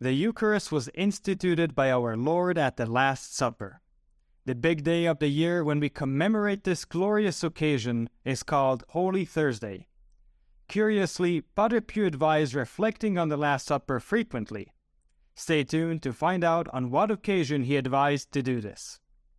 The Eucharist was instituted by our Lord at the Last Supper. The big day of the year when we commemorate this glorious occasion is called Holy Thursday. Curiously, Padre Pio advised reflecting on the Last Supper frequently. Stay tuned to find out on what occasion he advised to do this.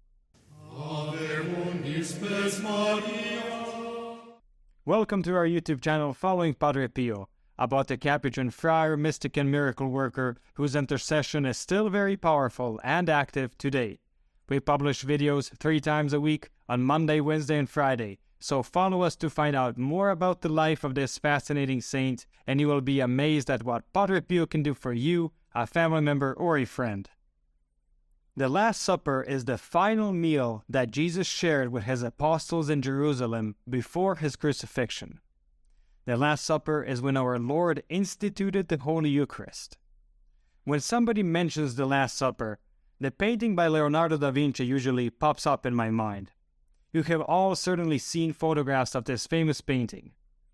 Welcome to our YouTube channel following Padre Pio, about the Capuchin friar, mystic and miracle worker whose intercession is still very powerful and active today. We publish videos 3 times a week on Monday, Wednesday and Friday, so follow us to find out more about the life of this fascinating saint, and you will be amazed at what Padre Pio can do for you, a family member or a friend. The Last Supper is the final meal that Jesus shared with his apostles in Jerusalem before his crucifixion. The Last Supper is when our Lord instituted the Holy Eucharist. When somebody mentions the Last Supper, the painting by Leonardo da Vinci usually pops up in my mind. You have all certainly seen photographs of this famous painting.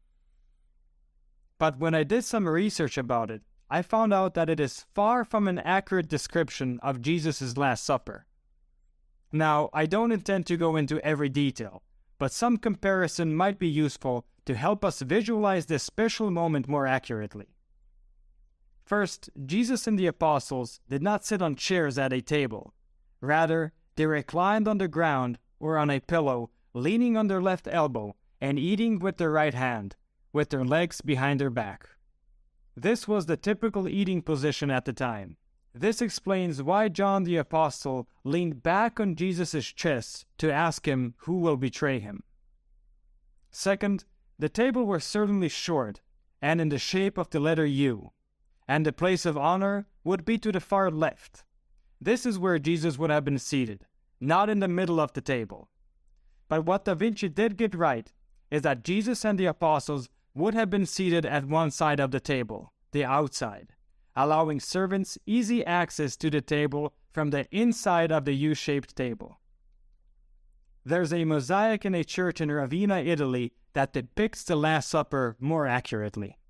But when I did some research about it, I found out that it is far from an accurate description of Jesus' Last Supper. Now, I don't intend to go into every detail, but some comparison might be useful to help us visualize this special moment more accurately. First, Jesus and the apostles did not sit on chairs at a table. Rather, they reclined on the ground or on a pillow, leaning on their left elbow and eating with their right hand, with their legs behind their back. This was the typical eating position at the time. This explains why John the Apostle leaned back on Jesus' chest to ask him who will betray him. Second, the table was certainly short and in the shape of the letter U, and the place of honor would be to the far left. This is where Jesus would have been seated, not in the middle of the table. But what Da Vinci did get right is that Jesus and the apostles would have been seated at one side of the table, the outside, allowing servants easy access to the table from the inside of the U-shaped table. There's a mosaic in a church in Ravenna, Italy, that depicts the Last Supper more accurately.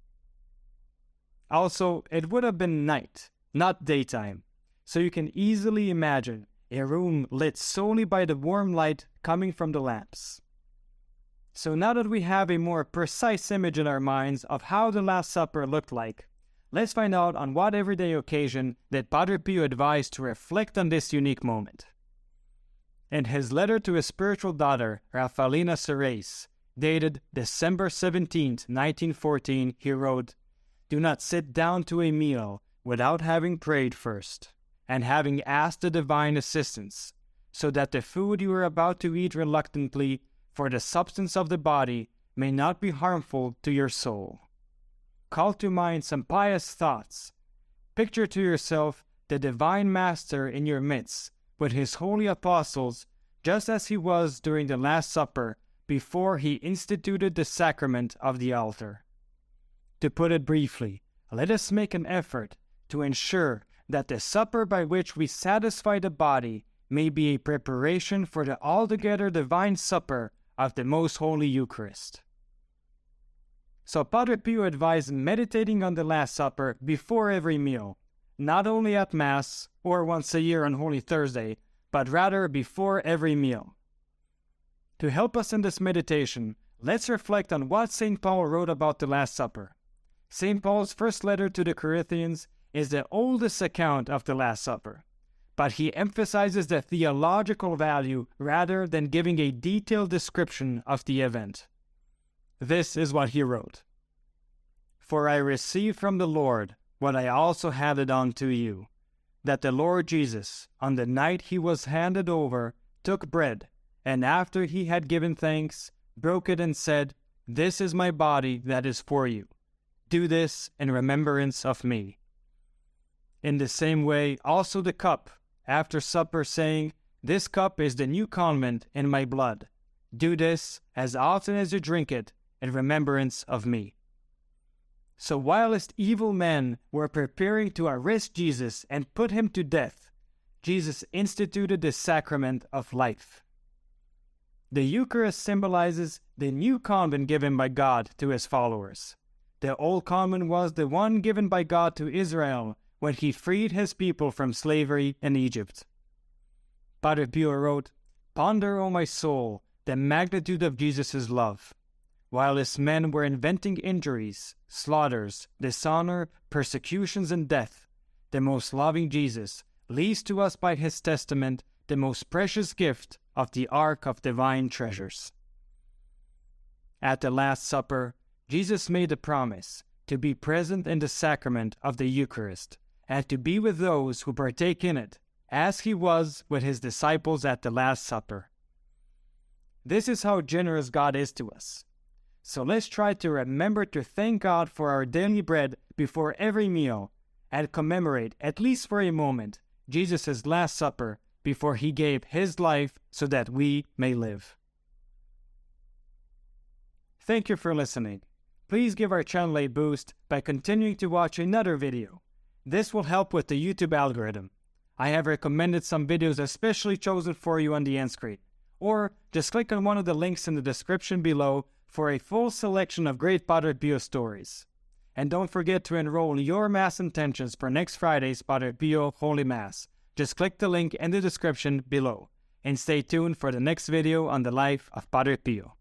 Also, it would have been night, not daytime, so you can easily imagine a room lit solely by the warm light coming from the lamps. So now that we have a more precise image in our minds of how the Last Supper looked like, let's find out on what everyday occasion that Padre Pio advised to reflect on this unique moment. In his letter to his spiritual daughter, Raffaellina Ceres, dated December 17, 1914, he wrote, "Do not sit down to a meal without having prayed first, and having asked the divine assistance, so that the food you are about to eat reluctantly, for the substance of the body, may not be harmful to your soul. Call to mind some pious thoughts. Picture to yourself the divine Master in your midst, with his holy apostles, just as he was during the Last Supper, before he instituted the sacrament of the altar. To put it briefly, let us make an effort to ensure that the supper by which we satisfy the body may be a preparation for the altogether divine supper of the Most Holy Eucharist." So Padre Pio advised meditating on the Last Supper before every meal, not only at Mass or once a year on Holy Thursday, but rather before every meal. To help us in this meditation, let's reflect on what St. Paul wrote about the Last Supper. St. Paul's first letter to the Corinthians is the oldest account of the Last Supper, but he emphasizes the theological value rather than giving a detailed description of the event. This is what he wrote: "For I received from the Lord what I also handed on to you, that the Lord Jesus, on the night he was handed over, took bread, and after he had given thanks, broke it and said, 'This is my body that is for you. Do this in remembrance of me.' In the same way also the cup, after supper, saying, 'This cup is the new covenant in my blood. Do this as often as you drink it in remembrance of me.'" So whilst evil men were preparing to arrest Jesus and put him to death, Jesus instituted the sacrament of life. The Eucharist symbolizes the new covenant given by God to his followers. The old covenant was the one given by God to Israel when he freed his people from slavery in Egypt. Padre Pio wrote, "Ponder, O my soul, the magnitude of Jesus' love. While his men were inventing injuries, slaughters, dishonor, persecutions, and death, the most loving Jesus leaves to us by his testament the most precious gift of the Ark of Divine Treasures." At the Last Supper, Jesus made a promise to be present in the sacrament of the Eucharist and to be with those who partake in it, as he was with his disciples at the Last Supper. This is how generous God is to us. So let's try to remember to thank God for our daily bread before every meal and commemorate, at least for a moment, Jesus' Last Supper before he gave his life so that we may live. Thank you for listening. Please give our channel a boost by continuing to watch another video. This will help with the YouTube algorithm. I have recommended some videos especially chosen for you on the end screen. Or just click on one of the links in the description below for a full selection of great Padre Pio stories. And don't forget to enroll your Mass intentions for next Friday's Padre Pio Holy Mass. Just click the link in the description below. And stay tuned for the next video on the life of Padre Pio.